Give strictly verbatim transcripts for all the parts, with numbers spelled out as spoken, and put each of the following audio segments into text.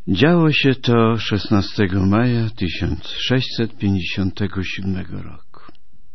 Działo się to szesnastego maja tysiąc sześćset pięćdziesiątego siódmego roku.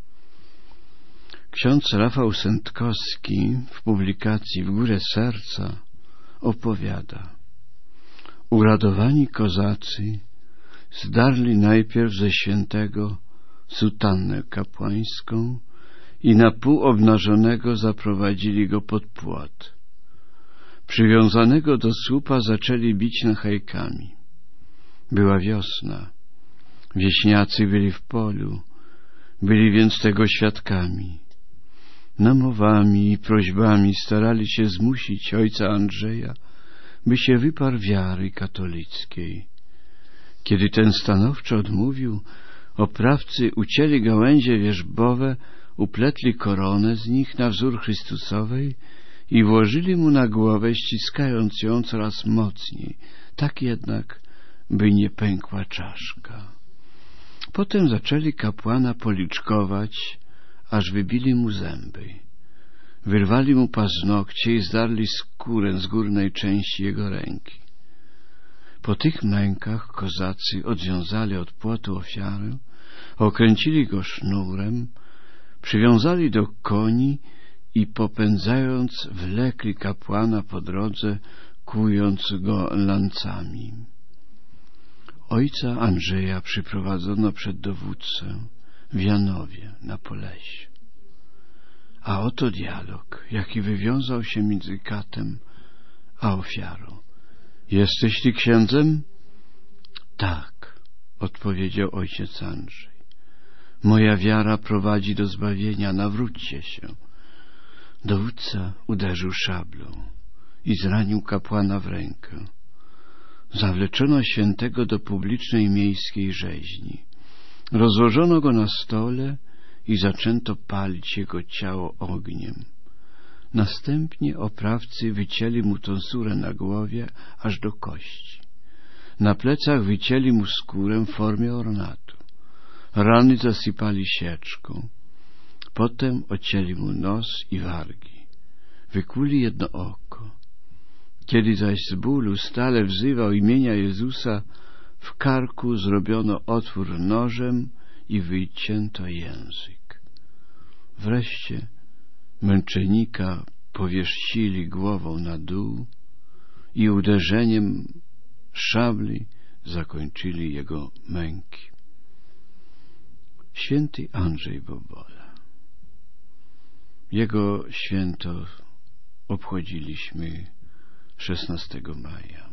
Ksiądz Rafał Sętkowski w publikacji W górę serca opowiada: uradowani kozacy zdarli najpierw ze świętego sutannę kapłańską i na pół obnażonego zaprowadzili go pod płot. Przywiązanego do słupa zaczęli bić nachajkami. Była wiosna. Wieśniacy byli w polu. Byli więc tego świadkami. Namowami i prośbami starali się zmusić ojca Andrzeja, by się wyparł wiary katolickiej. Kiedy ten stanowczo odmówił, oprawcy ucięli gałęzie wierzbowe, upletli koronę z nich na wzór Chrystusowej i włożyli mu na głowę, ściskając ją coraz mocniej, tak jednak, by nie pękła czaszka. Potem zaczęli kapłana policzkować, aż wybili mu zęby. Wyrwali mu paznokcie i zdarli skórę z górnej części jego ręki. Po tych mękach kozacy odwiązali od płotu ofiarę, okręcili go sznurem, przywiązali do koni i popędzając wlekli kapłana po drodze, kłując go lancami. Ojca Andrzeja przyprowadzono przed dowódcę w Janowie na Polesiu. A oto dialog, jaki wywiązał się między katem a ofiarą. Jesteś ty księdzem? Tak, odpowiedział ojciec Andrzej. Moja wiara prowadzi do zbawienia, nawróćcie się. Dowódca uderzył szablą i zranił kapłana w rękę. Zawleczono świętego do publicznej miejskiej rzeźni. Rozłożono go na stole i zaczęto palić jego ciało ogniem. Następnie oprawcy wycięli mu tonsurę na głowie aż do kości. Na plecach wycięli mu skórę w formie ornatu. Rany zasypali sieczką. Potem ocięli mu nos i wargi. Wykłuli jedno oko. Kiedy zaś z bólu stale wzywał imienia Jezusa, w karku zrobiono otwór nożem i wycięto język. Wreszcie męczennika powierzchili głową na dół i uderzeniem szabli zakończyli jego męki. Święty Andrzej Bobola. Jego święto obchodziliśmy szesnastego maja.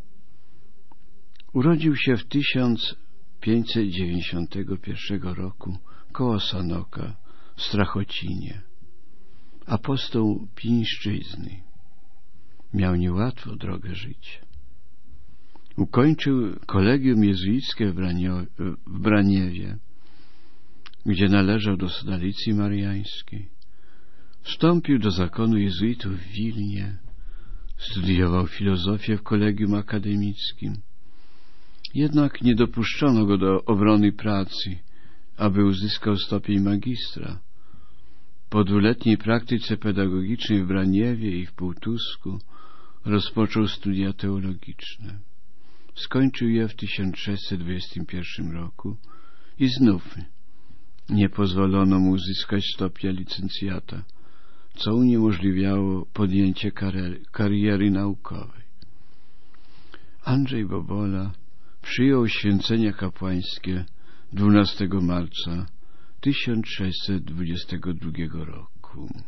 Urodził się w tysiąc pięćset dziewięćdziesiątego pierwszego roku koło Sanoka w Strachocinie. Apostoł Pińszczyzny. Miał niełatwo drogę życia. Ukończył kolegium jezuickie w, Branio, w Braniewie, gdzie należał do synalicji mariańskiej. Wstąpił do zakonu jezuitów w Wilnie, studiował filozofię w kolegium akademickim. Jednak nie dopuszczono go do obrony pracy, aby uzyskał stopień magistra. Po dwuletniej praktyce pedagogicznej w Braniewie i w Półtusku rozpoczął studia teologiczne. Skończył je w tysiąc sześćset dwudziestym pierwszym roku i znów nie pozwolono mu uzyskać stopnia licencjata, co uniemożliwiało podjęcie kariery naukowej. Andrzej Bobola przyjął święcenia kapłańskie dwunastego marca tysiąc sześćset dwudziestego drugiego roku.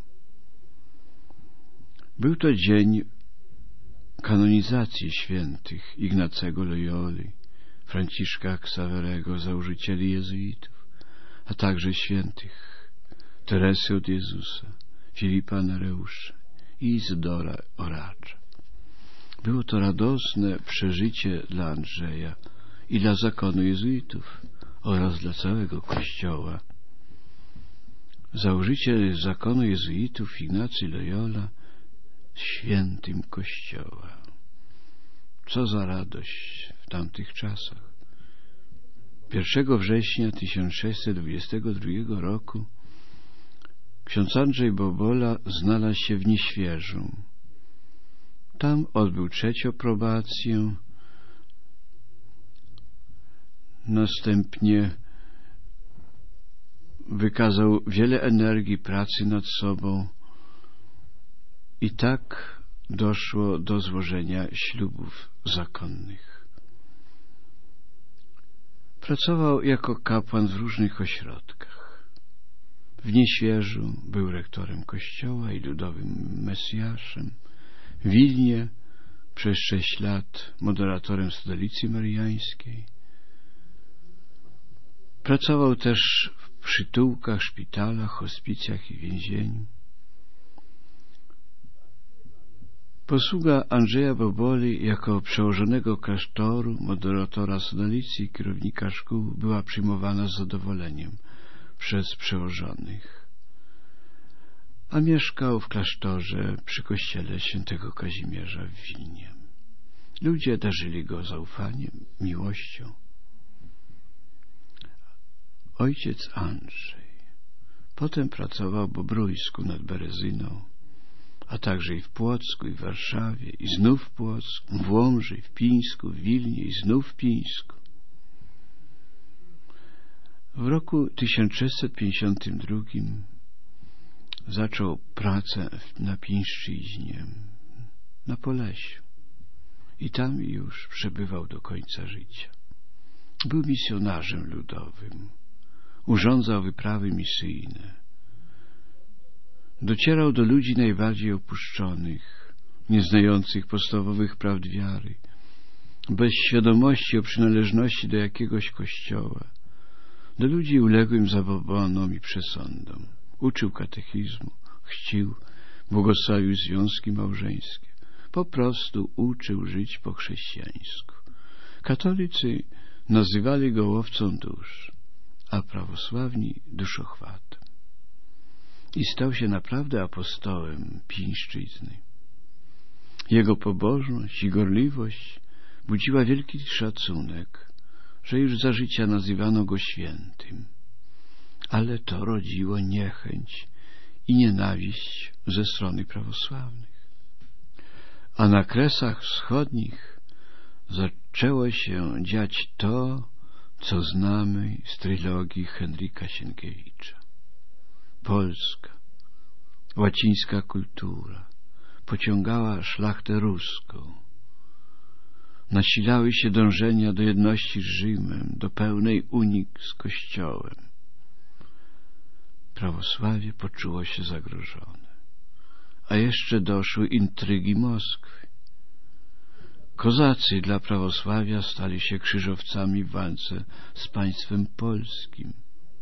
Był to dzień kanonizacji świętych Ignacego Loyoli, Franciszka Ksawerego, założycieli jezuitów, a także świętych Teresy od Jezusa, Filipa Nereusza i Izydora Oracza. Było to radosne przeżycie dla Andrzeja i dla zakonu jezuitów oraz dla całego Kościoła. Założyciel zakonu jezuitów Ignacy Loyola, świętym Kościoła. Co za radość w tamtych czasach. pierwszego września tysiąc sześćset dwudziestego drugiego roku ksiądz Andrzej Bobola znalazł się w Nieświeżu. Tam odbył trzecią probację, Następnie wykazał wiele energii, pracy nad sobą i tak doszło do złożenia ślubów zakonnych. Pracował jako kapłan w różnych ośrodkach. W Nieświeżu był rektorem kościoła i ludowym mesjaszem. W Wilnie przez sześć lat moderatorem Stolicy Mariańskiej. Pracował też w przytułkach, szpitalach, hospicjach i więzieniu. Posługa Andrzeja Boboli jako przełożonego klasztoru, moderatora Stolicy i kierownika szkół była przyjmowana z zadowoleniem przez przełożonych, a mieszkał w klasztorze przy kościele świętego Kazimierza w Wilnie. Ludzie darzyli go zaufaniem, miłością. Ojciec Andrzej potem pracował w Bobrójsku nad Berezyną, a także i w Płocku, i w Warszawie, i znów w Płocku, w Łomży, w Pińsku, w Wilnie, i znów w Pińsku. W roku tysiąc sześćset pięćdziesiątym drugim zaczął pracę na Pińszczyźnie, na Polesiu, i tam już przebywał do końca życia. Był misjonarzem ludowym, urządzał wyprawy misyjne, docierał do ludzi najbardziej opuszczonych, nieznających podstawowych prawd wiary, bez świadomości o przynależności do jakiegoś kościoła, do ludzi uległym zabobonom i przesądom. Uczył katechizmu, chrzcił, błogosławił związki małżeńskie. Po prostu uczył żyć po chrześcijańsku. Katolicy nazywali go łowcą dusz, a prawosławni duszochwatem. I stał się naprawdę apostołem Pińszczyzny. Jego pobożność i gorliwość budziła wielki szacunek, że już za życia nazywano go świętym. Ale to rodziło niechęć i nienawiść ze strony prawosławnych. A na Kresach Wschodnich zaczęło się dziać to, co znamy z trylogii Henryka Sienkiewicza. Polska, łacińska kultura pociągała szlachtę ruską. Nasilały się dążenia do jedności z Rzymem, do pełnej unii z Kościołem. Prawosławie poczuło się zagrożone. A jeszcze doszły intrygi Moskwy. Kozacy dla prawosławia stali się krzyżowcami w walce z państwem polskim.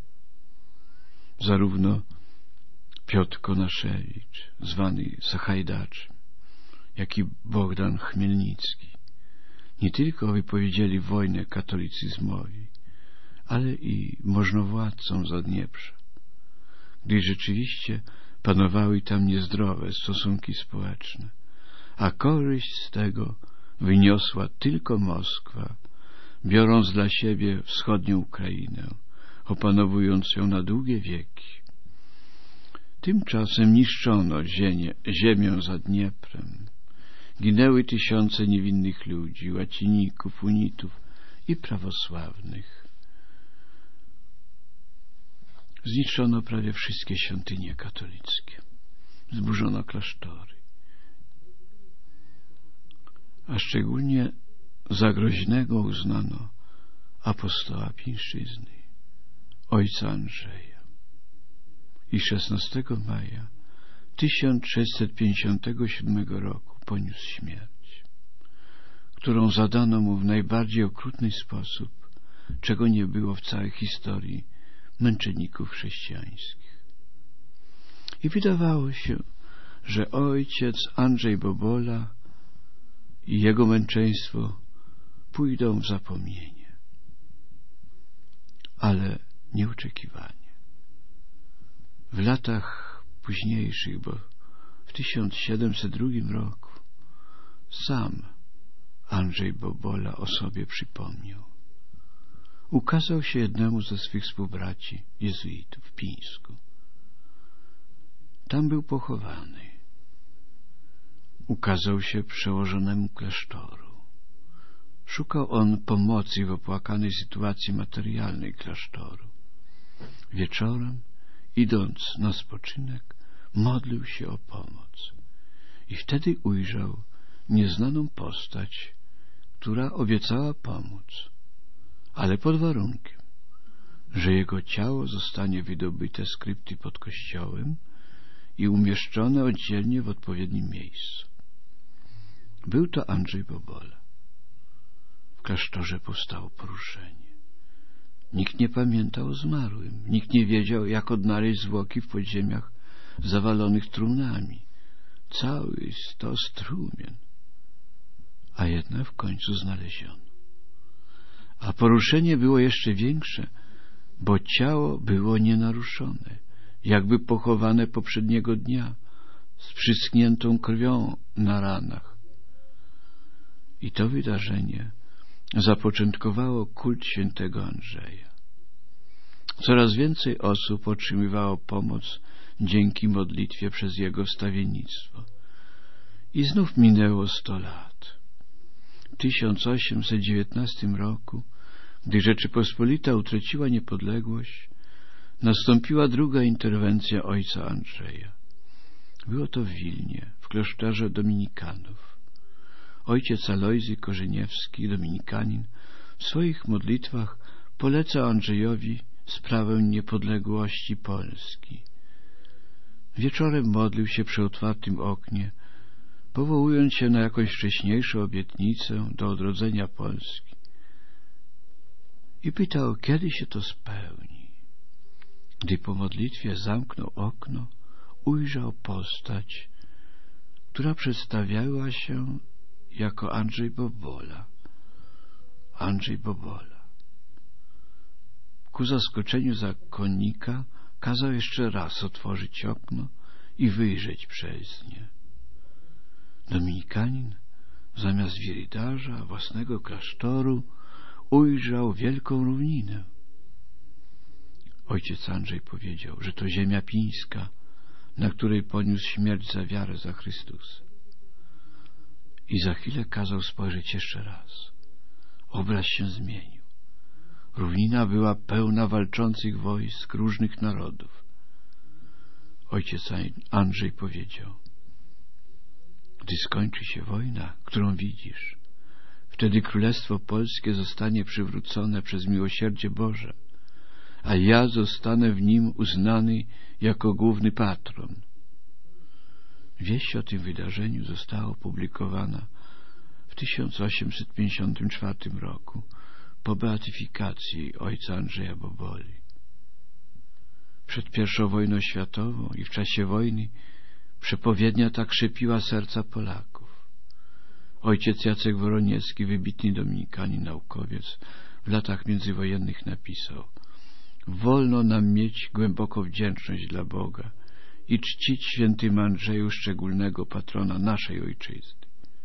Zarówno Piotr Konaszewicz, zwany Sachajdaczem, jak i Bogdan Chmielnicki nie tylko wypowiedzieli wojnę katolicyzmowi, ale i możnowładcom Zadnieprza, gdyż rzeczywiście panowały tam niezdrowe stosunki społeczne, a korzyść z tego wyniosła tylko Moskwa, biorąc dla siebie wschodnią Ukrainę, opanowując ją na długie wieki. Tymczasem niszczono ziemię, ziemię za Dnieprem. Ginęły tysiące niewinnych ludzi, łaciników, unitów i prawosławnych. Zniszczono prawie wszystkie świątynie katolickie. Zburzono klasztory. A szczególnie za groźnego uznano apostoła Pińszczyzny, ojca Andrzeja. I szesnastego maja tysiąc sześćset pięćdziesiątego siódmego roku poniósł śmierć, którą zadano mu w najbardziej okrutny sposób, czego nie było w całej historii męczenników chrześcijańskich. I wydawało się, że ojciec Andrzej Bobola i jego męczeństwo pójdą w zapomnienie. Ale nieoczekiwanie. W latach późniejszych, bo w tysiąc siedemset drugim roku sam Andrzej Bobola o sobie przypomniał. Ukazał się jednemu ze swych współbraci jezuitów w Pińsku. Tam był pochowany. Ukazał się przełożonemu klasztoru, Szukał on pomocy w opłakanej sytuacji materialnej klasztoru. Wieczorem, idąc na spoczynek, modlił się o pomoc i wtedy ujrzał nieznaną postać, która obiecała pomóc, ale pod warunkiem, że jego ciało zostanie wydobyte z krypty pod kościołem i umieszczone oddzielnie w odpowiednim miejscu. Był to Andrzej Bobola. W klasztorze powstało poruszenie. Nikt nie pamiętał o zmarłym, nikt nie wiedział, jak odnaleźć zwłoki w podziemiach zawalonych trumnami. Cały stos trumien, a jednak w końcu znaleziono. A poruszenie było jeszcze większe, bo ciało było nienaruszone, jakby pochowane poprzedniego dnia, z przyschniętą krwią na ranach. I to wydarzenie zapoczątkowało kult świętego Andrzeja. Coraz więcej osób otrzymywało pomoc dzięki modlitwie przez jego wstawiennictwo. I znów minęło sto lat. W tysiąc osiemset dziewiętnastym roku, gdy Rzeczypospolita utraciła niepodległość, nastąpiła druga interwencja ojca Andrzeja. Było to w Wilnie, w klasztorze dominikanów. Ojciec Alojzy Korzeniewski, dominikanin, w swoich modlitwach polecał Andrzejowi sprawę niepodległości Polski. Wieczorem modlił się przy otwartym oknie, powołując się na jakąś wcześniejszą obietnicę do odrodzenia Polski, i pytał, kiedy się to spełni. Gdy po modlitwie zamknął okno, ujrzał postać, która przedstawiała się jako Andrzej Bobola. Andrzej Bobola. Ku zaskoczeniu zakonnika kazał jeszcze raz otworzyć okno i wyjrzeć przez nie. Dominikanin zamiast wirydarza własnego klasztoru ujrzał wielką równinę. Ojciec Andrzej powiedział, że to ziemia pińska, na której poniósł śmierć za wiarę za Chrystusa. I za chwilę kazał spojrzeć jeszcze raz. Obraz się zmienił. Równina była pełna walczących wojsk różnych narodów. Ojciec Andrzej powiedział, gdy skończy się wojna, którą widzisz, wtedy Królestwo Polskie zostanie przywrócone przez miłosierdzie Boże, a ja zostanę w nim uznany jako główny patron. Wieść o tym wydarzeniu została opublikowana w tysiąc osiemset pięćdziesiątym czwartym roku po beatyfikacji ojca Andrzeja Boboli. Przed pierwszą wojną światową i w czasie wojny przepowiednia ta krzepiła serca Polaków. Ojciec Jacek Woroniecki, wybitny dominikanin, naukowiec, w latach międzywojennych napisał: wolno nam mieć głęboką wdzięczność dla Boga i czcić świętym Andrzeju, szczególnego patrona naszej ojczyzny.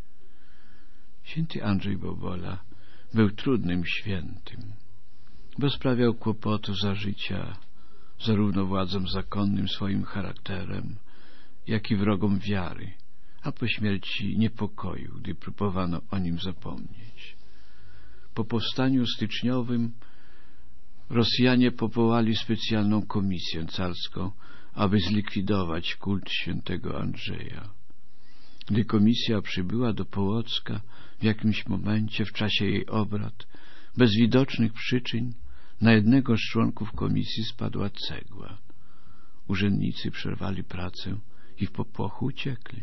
Święty Andrzej Bobola był trudnym świętym, bo sprawiał kłopotów za życia zarówno władzom zakonnym swoim charakterem, jak i wrogom wiary, a po śmierci niepokoju, gdy próbowano o nim zapomnieć. Po powstaniu styczniowym Rosjanie powołali specjalną komisję carską, aby zlikwidować kult świętego Andrzeja. Gdy komisja przybyła do Połocka, w jakimś momencie w czasie jej obrad, bez widocznych przyczyn, na jednego z członków komisji spadła cegła. Urzędnicy przerwali pracę i w popłochu uciekli.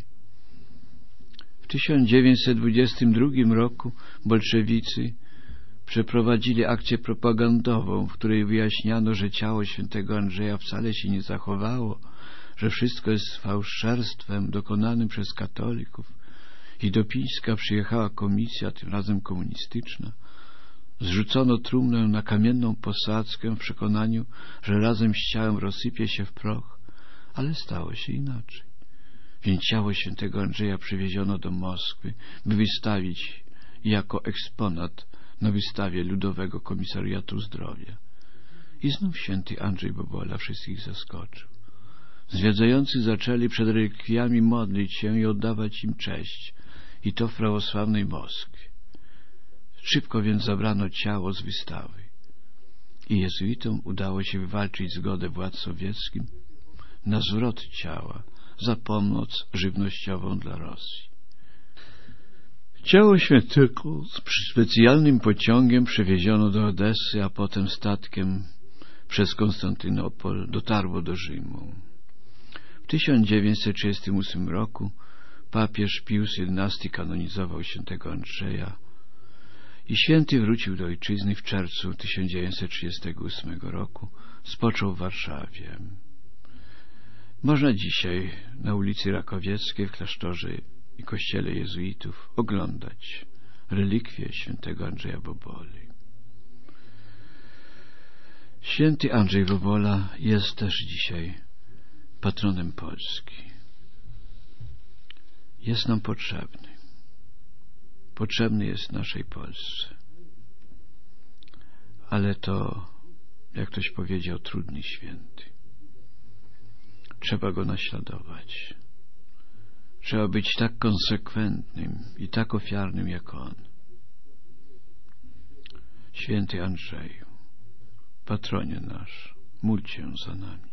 W tysiąc dziewięćset dwudziestym drugim roku bolszewicy przeprowadzili akcję propagandową, w której wyjaśniano, że ciało świętego Andrzeja wcale się nie zachowało, że wszystko jest fałszerstwem dokonanym przez katolików, i do Pińska przyjechała komisja, tym razem komunistyczna. Zrzucono trumnę na kamienną posadzkę w przekonaniu, że razem z ciałem rozsypie się w proch, ale stało się inaczej. Więc ciało świętego Andrzeja przywieziono do Moskwy, by wystawić jako eksponat na wystawie Ludowego Komisariatu Zdrowia. I znów święty Andrzej Bobola wszystkich zaskoczył. Zwiedzający zaczęli przed relikwiami modlić się i oddawać im cześć, i to w prawosławnej Moskwie. Szybko więc zabrano ciało z wystawy i jezuitom udało się wywalczyć zgodę władz sowieckich na zwrot ciała za pomoc żywnościową dla Rosji. Ciało świętego specjalnym pociągiem przewieziono do Odessy, a potem statkiem przez Konstantynopol dotarło do Rzymu. W tysiąc dziewięćset trzydziestym ósmym roku papież Pius jedenasty kanonizował świętego Andrzeja i święty wrócił do ojczyzny w czerwcu tysiąc dziewięćset trzydziestego ósmego roku. Spoczął w Warszawie. Można dzisiaj na ulicy Rakowieckiej w klasztorze i kościele jezuitów oglądać relikwie świętego Andrzeja Boboli. Święty Andrzej Bobola jest też dzisiaj patronem Polski. Jest nam potrzebny. Potrzebny jest naszej Polsce. Ale to, jak ktoś powiedział, trudny święty. Trzeba go naśladować. Trzeba być tak konsekwentnym i tak ofiarnym jak on. Święty Andrzeju, patronie nasz, módl się za nami.